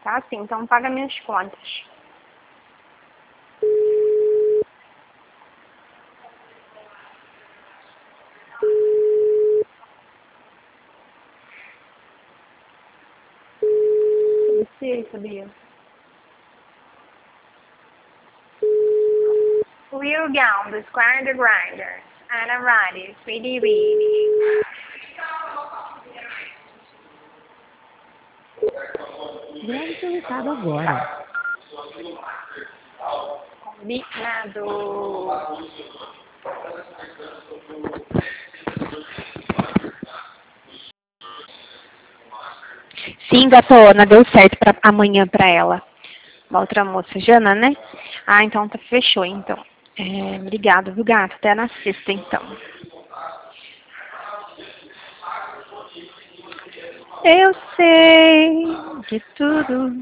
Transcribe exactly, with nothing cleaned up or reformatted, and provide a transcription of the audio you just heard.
Tá sim, então paga minhas contas. Sei, sabia? We're down the square the grinders. And I'm ready, speedy weedy. Grave seu recado agora. Combinado. Sim, gatona, deu certo pra amanhã pra ela. Uma outra moça, Jana, né? Ah, então tá, fechou, então. É, obrigado, viu, gato? Até na sexta, então. Eu sei de tudo.